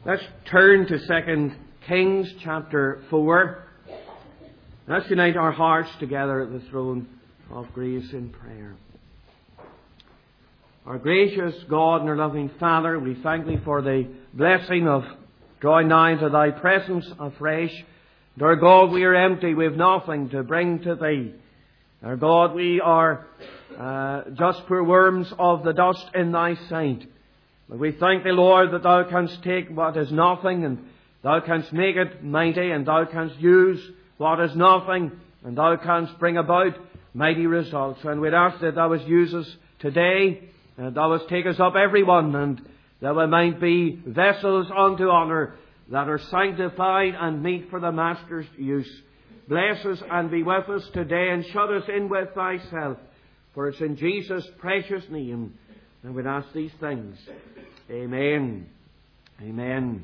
Let's turn to 2 Kings chapter 4. Let's unite our hearts together at the throne of grace in prayer. Our gracious God and our loving Father, we thank Thee for the blessing of drawing nigh to Thy presence afresh. And our God, we are empty, we have nothing to bring to Thee. Our God, we are just poor worms of the dust in Thy sight. But we thank Thee, Lord, that Thou canst take what is nothing and Thou canst make it mighty, and Thou canst use what is nothing and Thou canst bring about mighty results. And we'd ask that Thou would use us today, and Thou would take us up everyone, and that we might be vessels unto honour that are sanctified and meet for the Master's use. Bless us and be with us today, and shut us in with Thyself. For it's in Jesus' precious name and we'd ask these things. Amen. Amen.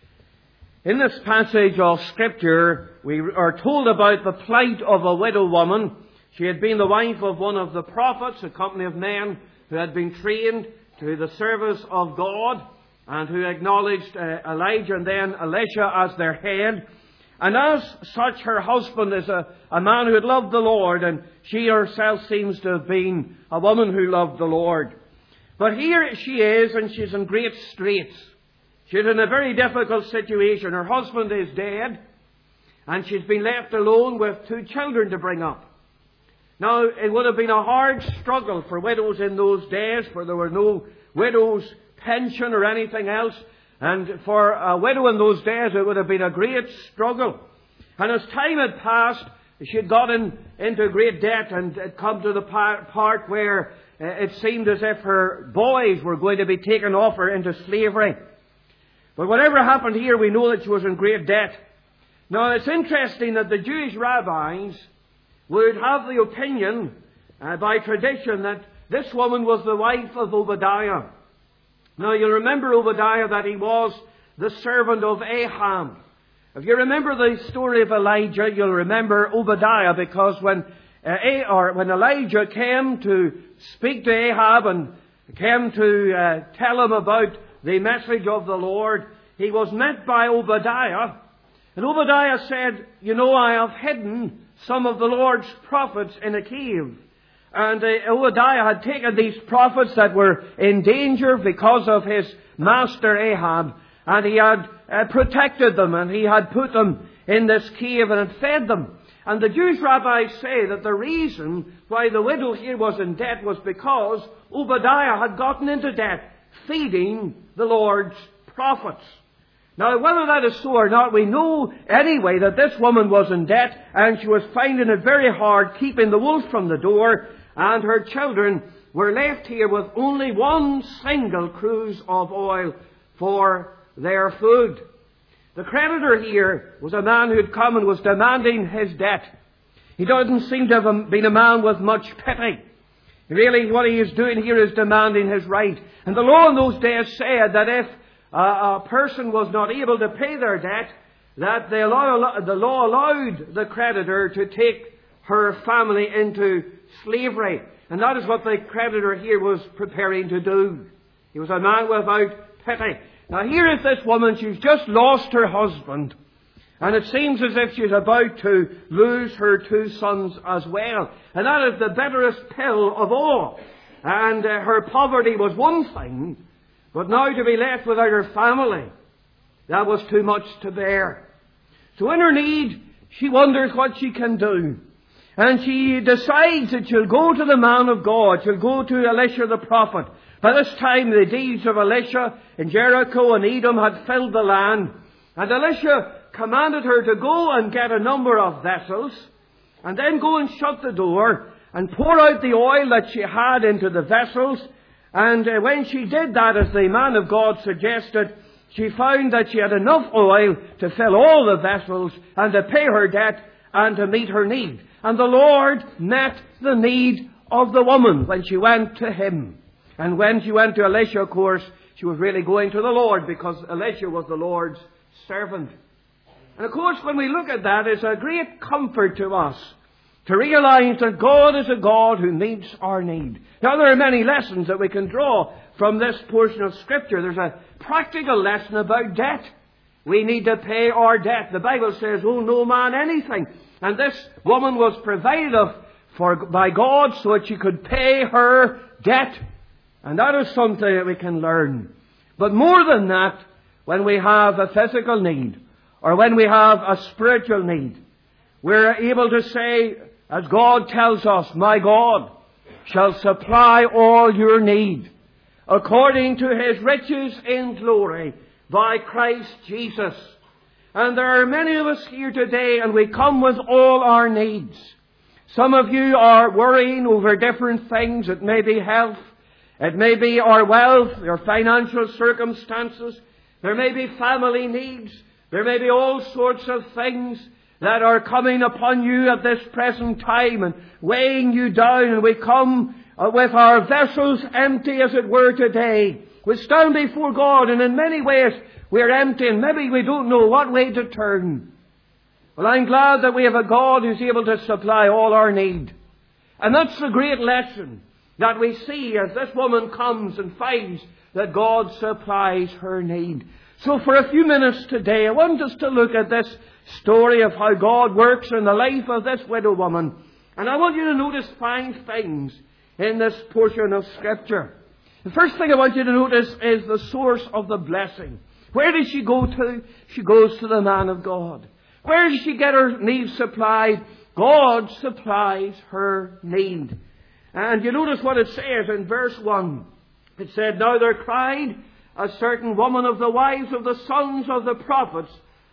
In this passage of Scripture, we are told about the plight of a widow woman. She had been the wife of one of the prophets, a company of men who had been trained to the service of God and who acknowledged Elijah and then Elisha as their head. And as such, her husband is a man who had loved the Lord, and she herself seems to have been a woman who loved the Lord. But here she is, and she's in great straits. She's in a very difficult situation. Her husband is dead, and she's been left alone with 2 children to bring up. Now, it would have been a hard struggle for widows in those days, for there were no widow's pension or anything else. And for a widow in those days, it would have been a great struggle. And as time had passed, she had gotten into great debt, and had come to the part where it seemed as if her boys were going to be taken off her into slavery. But whatever happened here, we know that she was in great debt. Now, it's interesting that the Jewish rabbis would have the opinion, by tradition, that this woman was the wife of Obadiah. Now, you'll remember Obadiah, that he was the servant of Ahab. If you remember the story of Elijah, you'll remember Obadiah, because when Elijah came to speak to Ahab and came to tell him about the message of the Lord, he was met by Obadiah. And Obadiah said, "You know, I have hidden some of the Lord's prophets in a cave." And Obadiah had taken these prophets that were in danger because of his master Ahab, and he had protected them, and he had put them in this cave and had fed them. And the Jewish rabbis say that the reason why the widow here was in debt was because Obadiah had gotten into debt feeding the Lord's prophets. Now, whether that is so or not, we know anyway that this woman was in debt, and she was finding it very hard keeping the wolf from the door, and her children were left here with only one single cruse of oil for their food. The creditor here was a man who had come and was demanding his debt. He doesn't seem to have been a man with much pity. Really, what he is doing here is demanding his right. And the law in those days said that if a person was not able to pay their debt, that the law allowed the creditor to take her family into slavery. And that is what the creditor here was preparing to do. He was a man without pity. Now, here is this woman. She's just lost her husband, and it seems as if she's about to lose her 2 sons as well. And that is the bitterest pill of all. And her poverty was one thing, but now to be left without her family, that was too much to bear. So in her need, she wonders what she can do. And she decides that she'll go to the man of God. She'll go to Elisha the prophet. By this time, the deeds of Elisha in Jericho and Edom had filled the land. And Elisha commanded her to go and get a number of vessels, and then go and shut the door and pour out the oil that she had into the vessels. And when she did that, as the man of God suggested, she found that she had enough oil to fill all the vessels and to pay her debt and to meet her need. And the Lord met the need of the woman when she went to him. And when she went to Elisha, of course, she was really going to the Lord, because Elisha was the Lord's servant. And of course, when we look at that, it's a great comfort to us to realize that God is a God who meets our need. Now, there are many lessons that we can draw from this portion of Scripture. There's a practical lesson about debt. We need to pay our debt. The Bible says, owe no man anything. And this woman was provided by God so that she could pay her debt. And that is something that we can learn. But more than that, when we have a physical need, or when we have a spiritual need, we're able to say, as God tells us, my God shall supply all your need according to His riches in glory by Christ Jesus. And there are many of us here today, and we come with all our needs. Some of you are worrying over different things. It may be health. It may be our wealth, your financial circumstances. There may be family needs. There may be all sorts of things that are coming upon you at this present time and weighing you down. And we come with our vessels empty, as it were, today. We stand before God, and in many ways we're empty, and maybe we don't know what way to turn. Well, I'm glad that we have a God who's able to supply all our need. And that's the great lesson that we see as this woman comes and finds that God supplies her need. So for a few minutes today, I want us to look at this story of how God works in the life of this widow woman. And I want you to notice 5 things in this portion of Scripture. The first thing I want you to notice is the source of the blessing. Where does she go to? She goes to the man of God. Where does she get her needs supplied? God supplies her need. And you notice what it says in verse 1. It said, now there cried a certain woman of the wives of the sons of the prophets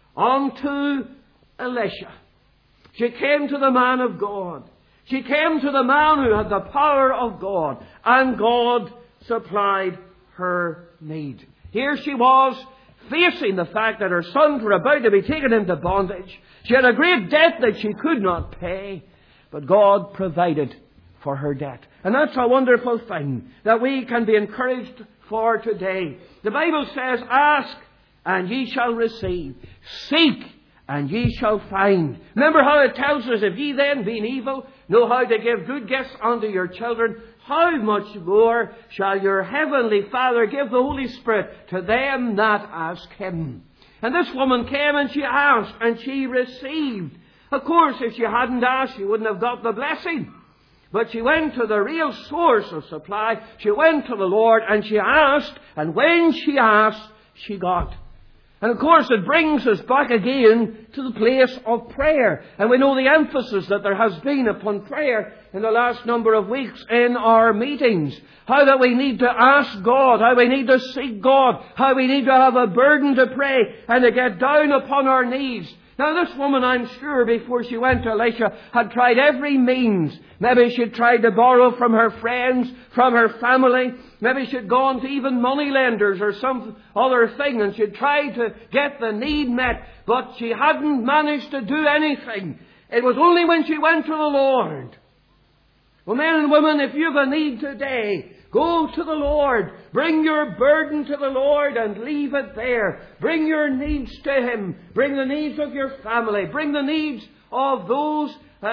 unto Elisha. She came to the man of God. She came to the man who had the power of God. And God supplied her need. Here she was, facing the fact that her sons were about to be taken into bondage. She had a great debt that she could not pay. But God provided for her debt. And that's a wonderful thing that we can be encouraged for today. The Bible says, ask and ye shall receive. Seek and ye shall find. Remember how it tells us, if ye then, being evil, know how to give good gifts unto your children, how much more shall your heavenly Father give the Holy Spirit to them that ask Him? And this woman came and she asked and she received. Of course, if she hadn't asked, she wouldn't have got the blessing. But she went to the real source of supply. She went to the Lord and she asked. And when she asked, she got. And of course it brings us back again to the place of prayer. And we know the emphasis that there has been upon prayer in the last number of weeks in our meetings. How that we need to ask God, how we need to seek God, how we need to have a burden to pray and to get down upon our knees. Now this woman, I'm sure, before she went to Elisha, had tried every means. Maybe she'd tried to borrow from her friends, from her family. Maybe she'd gone to even money lenders or some other thing, and she'd tried to get the need met, but she hadn't managed to do anything. It was only when she went to the Lord. Well, men and women, if you've a need today, go to the Lord. Bring your burden to the Lord and leave it there. Bring your needs to Him. Bring the needs of your family. Bring the needs of those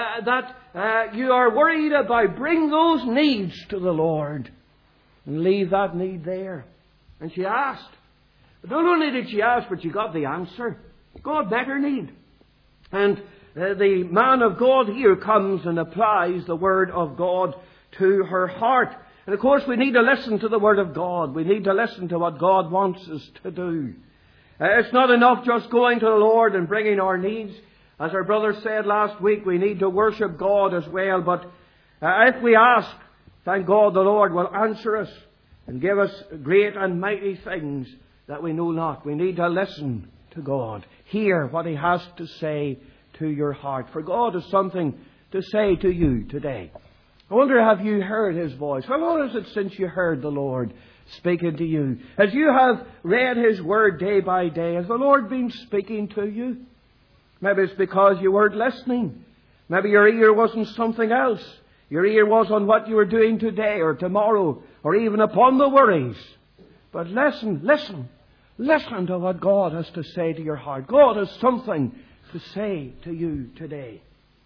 that you are worried about. Bring those needs to the Lord. And leave that need there. And she asked. But not only did she ask, but she got the answer. God met her need. And the man of God here comes and applies the Word of God to her heart. And of course we need to listen to the Word of God. We need to listen to what God wants us to do. It's not enough just going to the Lord and bringing our needs. As our brother said last week, we need to worship God as well. But if we ask, thank God the Lord will answer us and give us great and mighty things that we know not. We need to listen to God. Hear what He has to say to your heart. For God has something to say to you today. I wonder, have you heard His voice? How long is it since you heard the Lord speaking to you? As you have read His Word day by day, has the Lord been speaking to you? Maybe it's because you weren't listening. Maybe your ear wasn't something else. Your ear was on what you were doing today or tomorrow or even upon the worries. But listen to what God has to say to your heart. God has something to say to you today.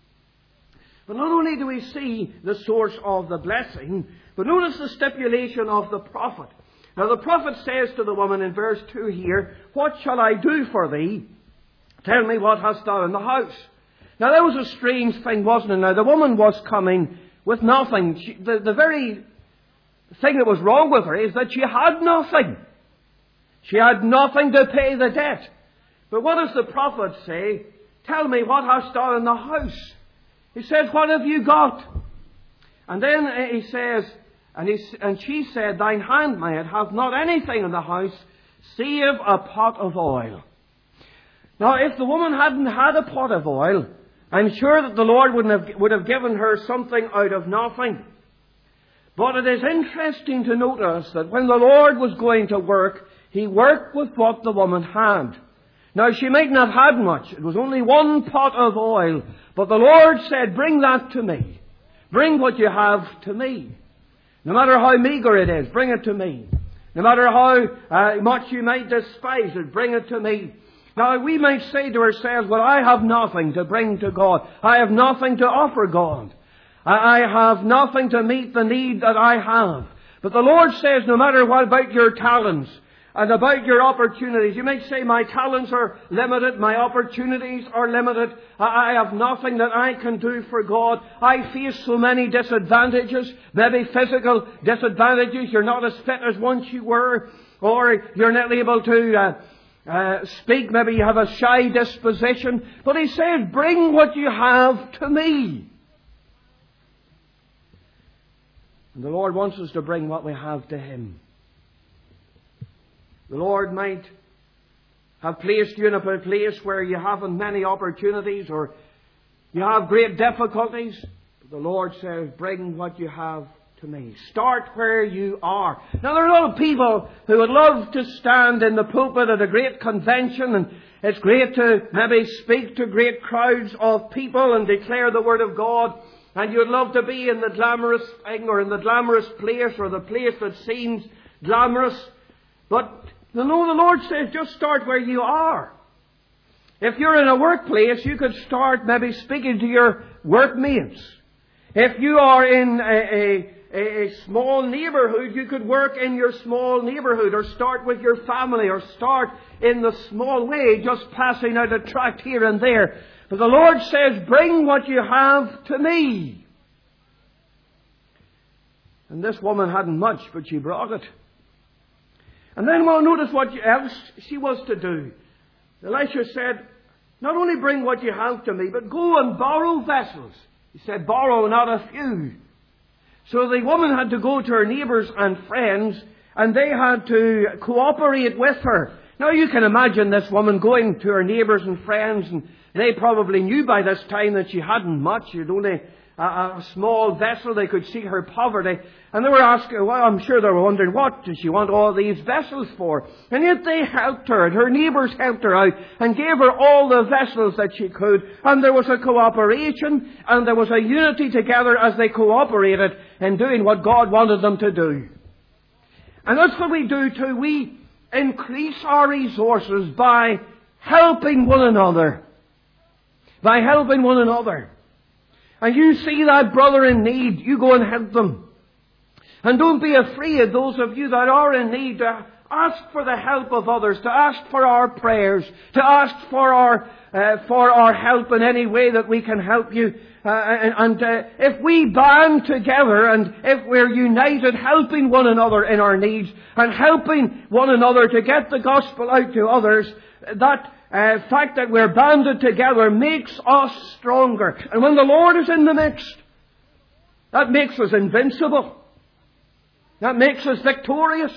But not only do we see the source of the blessing, but notice the stipulation of the prophet. Now the prophet says to the woman in verse 2 here, "What shall I do for thee? Tell me, what hast thou in the house?" Now that was a strange thing, wasn't it? Now the woman was coming with nothing. The very thing that was wrong with her is that she had nothing. She had nothing to pay the debt. But what does the prophet say? "Tell me, what hast thou in the house?" He says, "What have you got?" And then he says, and she said, "Thine handmaid hath not anything in the house, save a pot of oil." Now, if the woman hadn't had a pot of oil, I'm sure that the Lord would have given her something out of nothing. But it is interesting to notice that when the Lord was going to work, He worked with what the woman had. Now, she might not have had much. It was only one pot of oil. But the Lord said, "Bring that to me. Bring what you have to me. No matter how meager it is, bring it to me. No matter how much you might despise it, bring it to me." Now, we might say to ourselves, "Well, I have nothing to bring to God. I have nothing to offer God. I have nothing to meet the need that I have." But the Lord says, no matter what about your talents and about your opportunities, you might say, "My talents are limited, my opportunities are limited. I have nothing that I can do for God. I face so many disadvantages, maybe physical disadvantages. You're not as fit as once you were, or you're not able to speak. Maybe you have a shy disposition." But He says, "Bring what you have to me." And the Lord wants us to bring what we have to Him. The Lord might have placed you in a place where you haven't many opportunities or you have great difficulties. But the Lord says, "Bring what you have to me." Start where you are. Now, there are a lot of people who would love to stand in the pulpit at a great convention, and it's great to maybe speak to great crowds of people and declare the Word of God. And you'd love to be in the glamorous thing or in the glamorous place or the place that seems glamorous. But the Lord says, just start where you are. If you're in a workplace, you could start maybe speaking to your workmates. If you are in a small neighbourhood, you could work in your small neighbourhood, or start with your family, or start in the small way, just passing out a tract here and there. But the Lord says, "Bring what you have to me." And this woman hadn't much, but she brought it. And then we'll notice what else she was to do. Elisha said, "Not only bring what you have to me, but go and borrow vessels." He said, "Borrow, not a few." So the woman had to go to her neighbours and friends, and they had to cooperate with her. Now you can imagine this woman going to her neighbours and friends, and they probably knew by this time that she hadn't much. She had only a small vessel. They could see her poverty. And they were asking, well, I'm sure they were wondering, what does she want all these vessels for? And yet they helped her, and her neighbours helped her out and gave her all the vessels that she could. And there was a cooperation, and there was a unity together as they cooperated in doing what God wanted them to do. And that's what we do too. We increase our resources by helping one another. By helping one another. And you see that brother in need, you go and help them. And don't be afraid, those of you that are in need, to ask for the help of others, to ask for our prayers, to ask for our help in any way that we can help you. If we band together and if we're united, helping one another in our needs and helping one another to get the gospel out to others, that fact that we're banded together makes us stronger. And when the Lord is in the midst, that makes us invincible. That makes us victorious.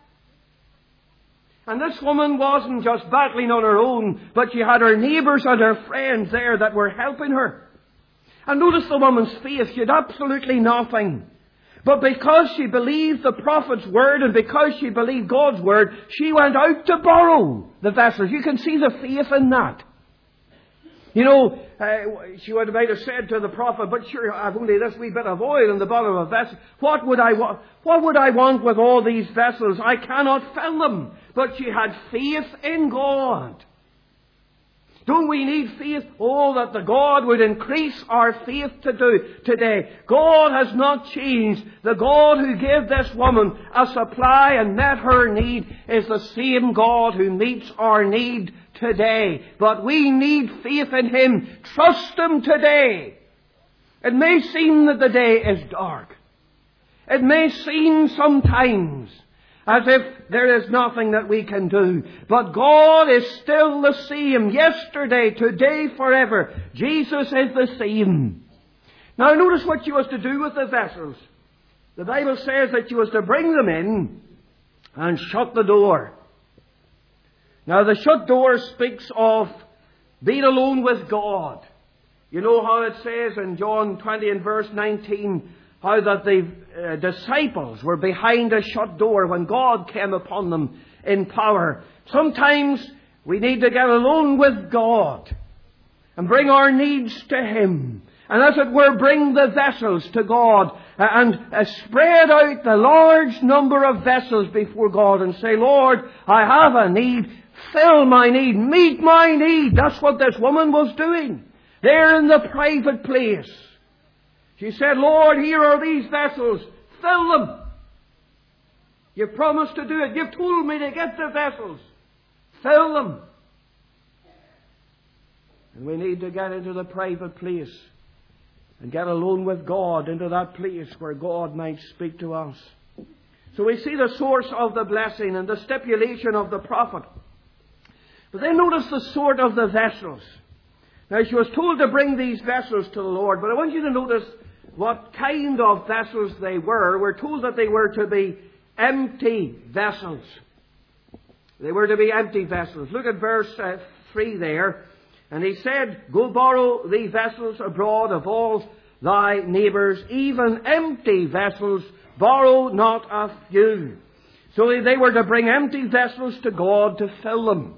And this woman wasn't just battling on her own, but she had her neighbours and her friends there that were helping her. And notice the woman's faith. She had absolutely nothing. But because she believed the prophet's word and because she believed God's word, she went out to borrow the vessels. You can see the faith in that. You know, she might have said to the prophet, "But sure, I've only this wee bit of oil in the bottom of a vessel. What would I want with all these vessels? I cannot fill them." But she had faith in God. Don't we need faith? Oh, that the God would increase our faith to do today. God has not changed. The God who gave this woman a supply and met her need is the same God who meets our need today. But we need faith in Him. Trust Him today. It may seem that the day is dark. It may seem sometimes as if there is nothing that we can do. But God is still the same, yesterday, today, forever. Jesus is the same. Now notice what you was to do with the vessels. The Bible says that you was to bring them in and shut the door. Now the shut door speaks of being alone with God. You know how it says in John 20 and verse 19, how that the disciples were behind a shut door when God came upon them in power. Sometimes we need to get alone with God and bring our needs to Him. And as it were, bring the vessels to God and spread out the large number of vessels before God and say, Lord, I have a need. Fill my need. Meet my need. That's what this woman was doing. There in the private place. She said, Lord, here are these vessels. Fill them. You've promised to do it. You've told me to get the vessels. Fill them. And we need to get into the private place and get alone with God, into that place where God might speak to us. So we see the source of the blessing and the stipulation of the prophet. But then notice the sort of the vessels. Now she was told to bring these vessels to the Lord, but I want you to notice what kind of vessels they were. We're told that they were to be empty vessels. They were to be empty vessels. Look at verse 3 there. And he said, Go borrow thee vessels abroad of all thy neighbours, even empty vessels, borrow not a few. So they were to bring empty vessels to God to fill them.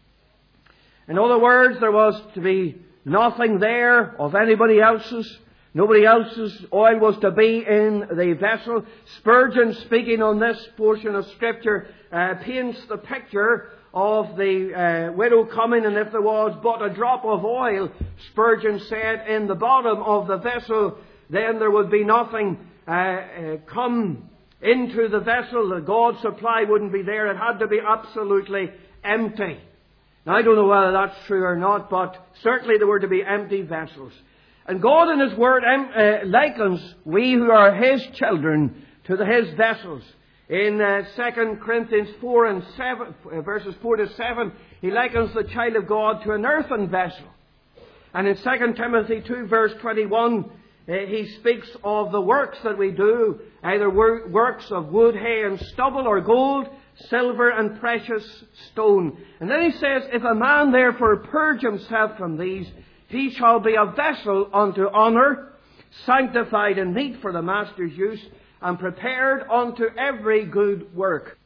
In other words, there was to be nothing there of anybody else's. Nobody else's oil was to be in the vessel. Spurgeon, speaking on this portion of Scripture, paints the picture of the widow coming, and if there was but a drop of oil, Spurgeon said, in the bottom of the vessel, then there would be nothing come into the vessel. The God's supply wouldn't be there. It had to be absolutely empty. Now, I don't know whether that's true or not, but certainly there were to be empty vessels. And God in His Word likens we who are His children to His vessels. In 2 Corinthians 4 and 7, verses 4 to 7, He likens the child of God to an earthen vessel. And in 2 Timothy 2 verse 21, He speaks of the works that we do, either works of wood, hay and stubble, or gold, silver and precious stone. And then He says, If a man therefore purge himself from these, he shall be a vessel unto honour, sanctified and meet for the master's use, and prepared unto every good work.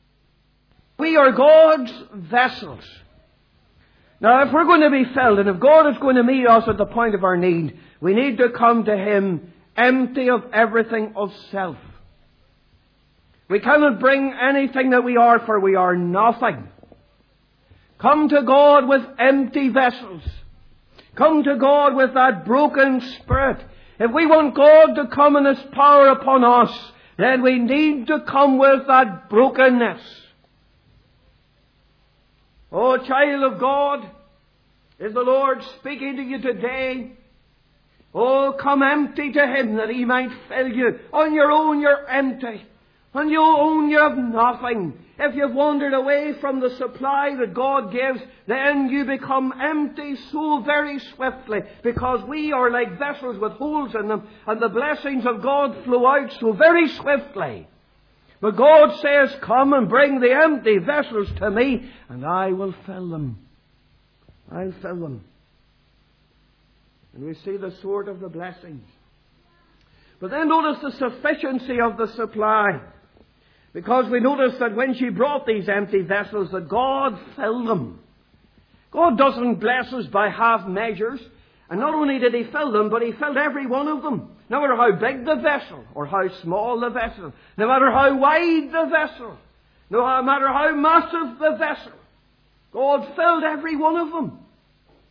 We are God's vessels. Now, if we're going to be filled, and if God is going to meet us at the point of our need, we need to come to Him empty of everything of self. We cannot bring anything that we are, for we are nothing. Come to God with empty vessels. Come to God with that broken spirit. If we want God to come in His power upon us, then we need to come with that brokenness. Oh, child of God, is the Lord speaking to you today? Oh, come empty to Him that He might fill you. On your own, you're empty. On your own, you have nothing. If you've wandered away from the supply that God gives, then you become empty so very swiftly, because we are like vessels with holes in them, and the blessings of God flow out so very swiftly. But God says, Come and bring the empty vessels to me, and I will fill them. I'll fill them. And we see the sort of the blessings. But then notice the sufficiency of the supply. Because we notice that when she brought these empty vessels, that God filled them. God doesn't bless us by half measures. And not only did He fill them, but He filled every one of them. No matter how big the vessel, or how small the vessel, no matter how wide the vessel, no matter how massive the vessel, God filled every one of them.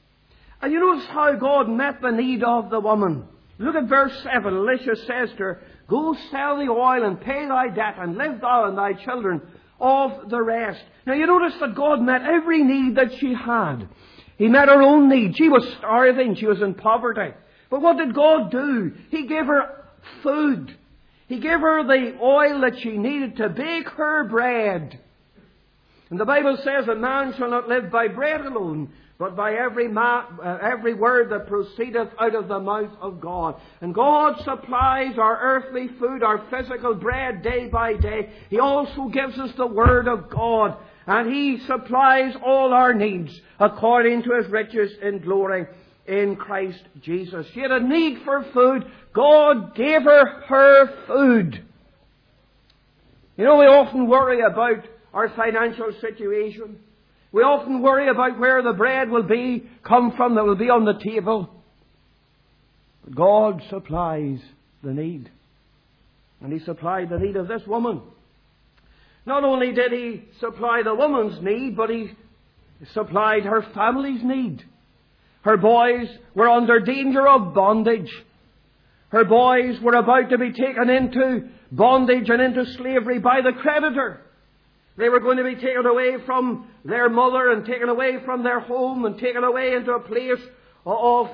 And you notice how God met the need of the woman. Look at verse 7. Elisha says to her, "Go sell the oil and pay thy debt, and live thou and thy children of the rest." Now you notice that God met every need that she had. He met her own need. She was starving. She was in poverty. But what did God do? He gave her food. He gave her the oil that she needed to bake her bread. And the Bible says that man shall not live by bread alone, but by every word that proceedeth out of the mouth of God. And God supplies our earthly food, our physical bread day by day. He also gives us the Word of God. And He supplies all our needs according to His riches in glory in Christ Jesus. She had a need for food. God gave her food. You know, we often worry about our financial situation. We often worry about where the bread will come from that will be on the table. But God supplies the need. And He supplied the need of this woman. Not only did He supply the woman's need, but He supplied her family's need. Her boys were under danger of bondage. Her boys were about to be taken into bondage and into slavery by the creditor. They were going to be taken away from their mother and taken away from their home and taken away into a place of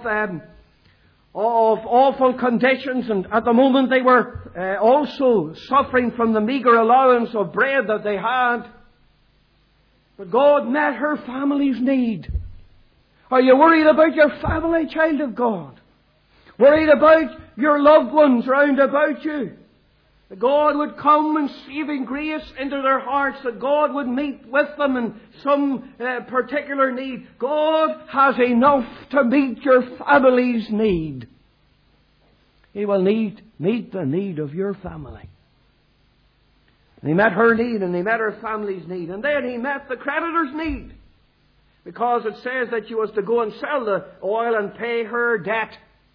awful conditions. And at the moment they were also suffering from the meagre allowance of bread that they had. But God met her family's need. Are you worried about your family, child of God? Worried about your loved ones round about you? That God would come in saving grace into their hearts, that God would meet with them in some particular need. God has enough to meet your family's need. He will meet the need of your family. And He met her need, and He met her family's need. And then He met the creditor's need. Because it says that she was to go and sell the oil and pay her debt.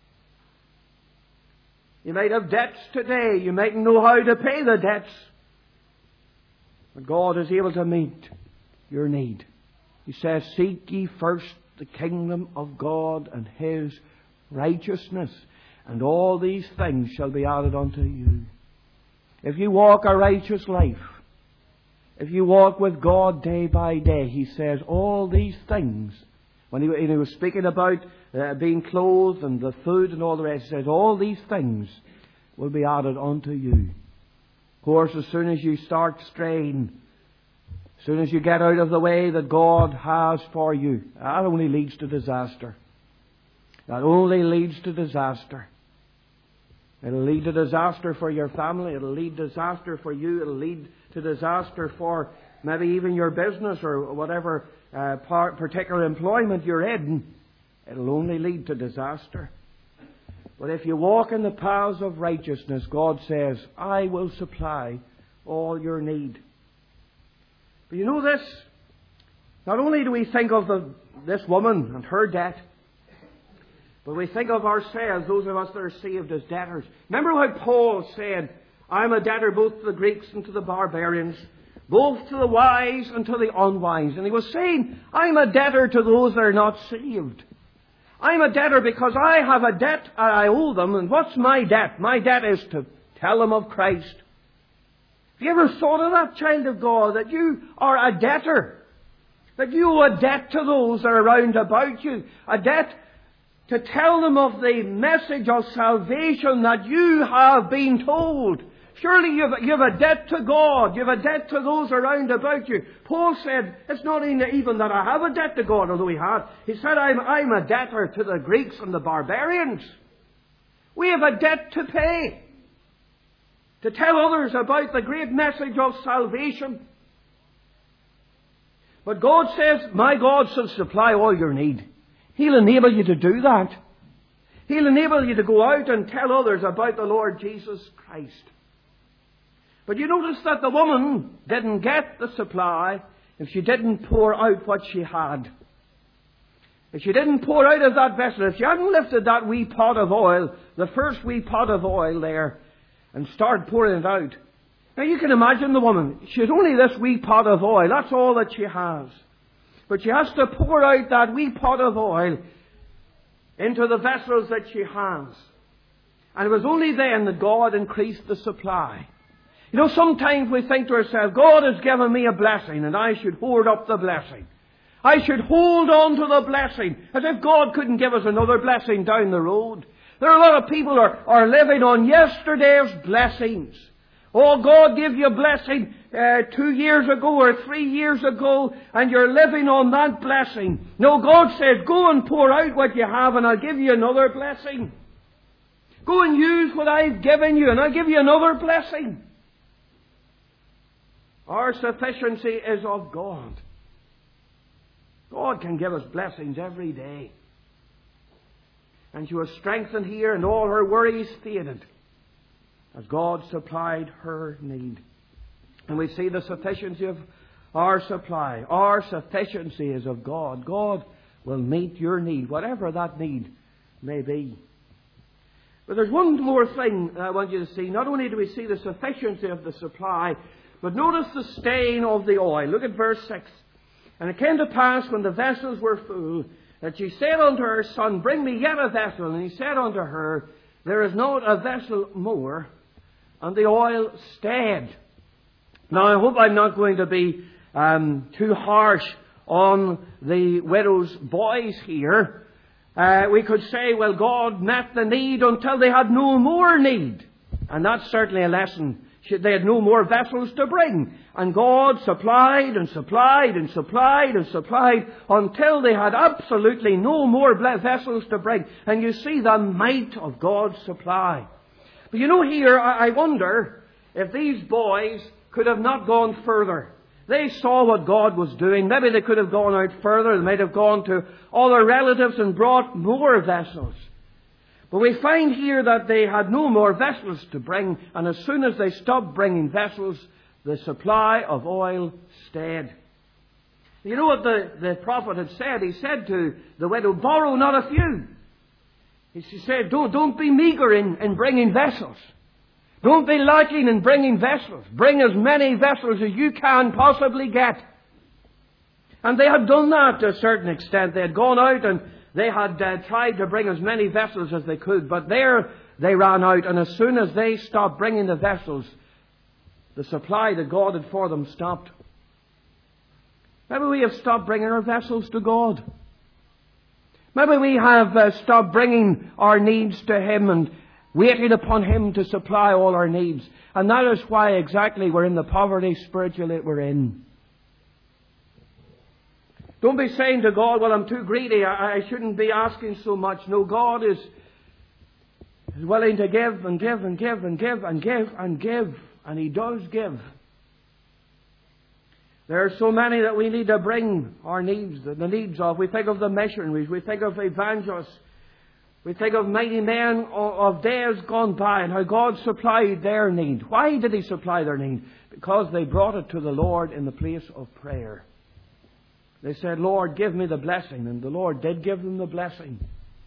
You might have debts today. You mightn't know how to pay the debts. But God is able to meet your need. He says, "Seek ye first the kingdom of God and His righteousness, and all these things shall be added unto you." If you walk a righteous life, if you walk with God day by day, He says all these things. When he was speaking about being clothed and the food and all the rest, He says all these things will be added unto you. Of course, as soon as you start straying, as soon as you get out of the way that God has for you, that only leads to disaster. That only leads to disaster. It'll lead to disaster for your family. It'll lead to disaster for you. It'll lead to disaster for maybe even your business or whatever particular employment you're in. It'll only lead to disaster. But if you walk in the paths of righteousness, God says, "I will supply all your need." But you know this? Not only do we think of this woman and her debt, but we think of ourselves, those of us that are saved, as debtors. Remember how Paul said, "I'm a debtor both to the Greeks and to the barbarians, both to the wise and to the unwise." And he was saying, I'm a debtor to those that are not saved. I'm a debtor because I have a debt I owe them. And what's my debt? My debt is to tell them of Christ. Have you ever thought of that, child of God, that you are a debtor? That you owe a debt to those that are round about you. A debt to tell them of the message of salvation that you have been told. Surely you have a debt to God. You have a debt to those around about you. Paul said, it's not even that I have a debt to God, although he had. He said, I'm a debtor to the Greeks and the barbarians. We have a debt to pay. To tell others about the great message of salvation. But God says, my God shall supply all your need. He'll enable you to do that. He'll enable you to go out and tell others about the Lord Jesus Christ. But you notice that the woman didn't get the supply if she didn't pour out what she had. If she didn't pour out of that vessel, if she hadn't lifted that wee pot of oil, the first wee pot of oil there, and started pouring it out. Now you can imagine the woman. She has only this wee pot of oil. That's all that she has. But she has to pour out that wee pot of oil. into the vessels that she has. And it was only then that God increased the supply. You know, sometimes we think to ourselves, God has given me a blessing and I should hoard up the blessing. I should hold on to the blessing as if God couldn't give us another blessing down the road. There are a lot of people who are living on yesterday's blessings. Oh, God gave you a blessing 2 years ago or 3 years ago, and you're living on that blessing. No, God says, go and pour out what you have and I'll give you another blessing. Go and use what I've given you and I'll give you another blessing. Our sufficiency is of God. God can give us blessings every day. And she was strengthened here, and all her worries faded as God supplied her need. And we see the sufficiency of our supply. Our sufficiency is of God. God will meet your need, whatever that need may be. But there's one more thing I want you to see. Not only do we see the sufficiency of the supply, but notice the stain of the oil. Look at verse 6. And it came to pass, when the vessels were full, that she said unto her son, bring me yet a vessel. And he said unto her, there is not a vessel more. And the oil stayed. Now, I hope I'm not going to be too harsh on the widow's boys here. We could say, well, God met the need until they had no more need. And that's certainly a lesson. They had no more vessels to bring. And God supplied and supplied and supplied and supplied until they had absolutely no more vessels to bring. And you see the might of God's supply. But you know, here, I wonder if these boys could have not gone further. They saw what God was doing. Maybe they could have gone out further. They might have gone to all their relatives and brought more vessels. But we find here that they had no more vessels to bring, and as soon as they stopped bringing vessels, the supply of oil stayed. You know what the prophet had said? He said to the widow, borrow not a few. He said, don't be meagre in bringing vessels. Don't be lacking in bringing vessels. Bring as many vessels as you can possibly get. And they had done that to a certain extent. They had gone out and they had tried to bring as many vessels as they could, but there they ran out, and as soon as they stopped bringing the vessels, the supply that God had for them stopped. Maybe we have stopped bringing our vessels to God. Maybe we have stopped bringing our needs to Him and waiting upon Him to supply all our needs. And that is why exactly we're in the poverty spiritually that we're in. Don't be saying to God, well, I'm too greedy. I shouldn't be asking so much. No, God is willing to give and give and give and give and give and give. And He does give. There are so many that we need to bring our needs, the needs of. We think of the missionaries. We think of evangelists. We think of mighty men of days gone by and how God supplied their need. Why did He supply their need? Because they brought it to the Lord in the place of prayer. They said, Lord, give me the blessing. And the Lord did give them the blessing.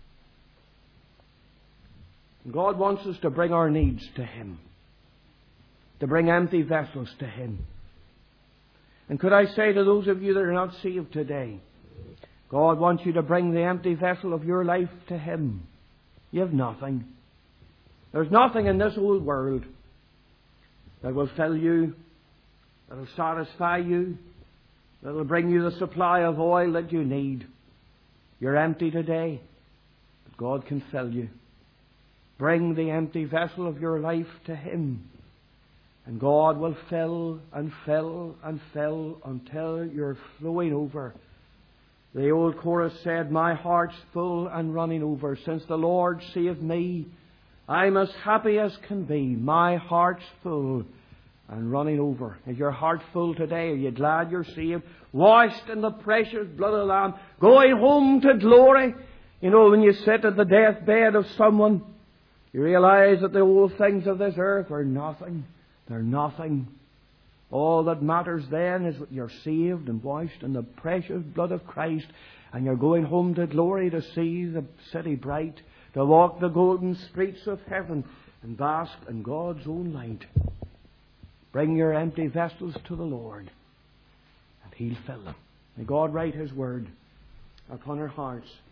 And God wants us to bring our needs to Him. To bring empty vessels to Him. And could I say to those of you that are not saved today, God wants you to bring the empty vessel of your life to Him. You have nothing. There's nothing in this old world that will fill you, that will satisfy you, that will bring you the supply of oil that you need. You're empty today, but God can fill you. Bring the empty vessel of your life to Him, and God will fill and fill and fill until you're flowing over. The old chorus said, my heart's full and running over. Since the Lord saved me, I'm as happy as can be. My heart's full and running over. Is your heart full today? Are you glad you're saved? Washed in the precious blood of the Lamb. Going home to glory. You know, when you sit at the deathbed of someone, you realize that the old things of this earth are nothing. They're nothing. All that matters then is that you're saved and washed in the precious blood of Christ, and you're going home to glory to see the city bright, to walk the golden streets of heaven and bask in God's own light. Bring your empty vessels to the Lord, and He'll fill them. May God write His word upon our hearts.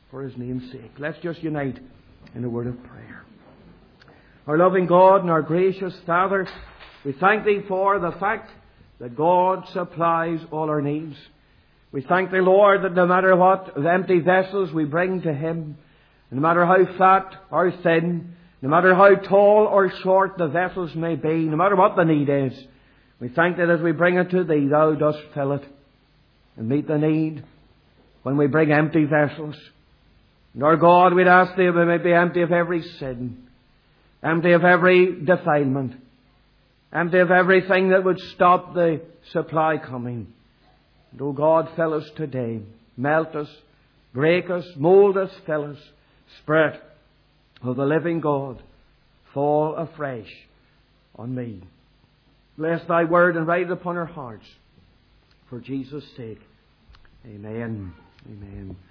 for His name's sake. Let's just unite in a word of prayer. Our loving God and our gracious Father, we thank Thee for the fact that God supplies all our needs. We thank Thee, Lord, that no matter what empty vessels we bring to Him, no matter how fat or thin, no matter how tall or short the vessels may be, no matter what the need is, we thank Thee that as we bring it to Thee, Thou dost fill it and meet the need when we bring empty vessels. And our God, we'd ask Thee we may be empty of every sin, empty of every defilement, empty of everything that would stop the supply coming. And, O God, fill us today. Melt us, break us, mould us, fill us. Spirit of the living God, fall afresh on me. Bless Thy word and write it upon our hearts. For Jesus' sake. Amen. Amen.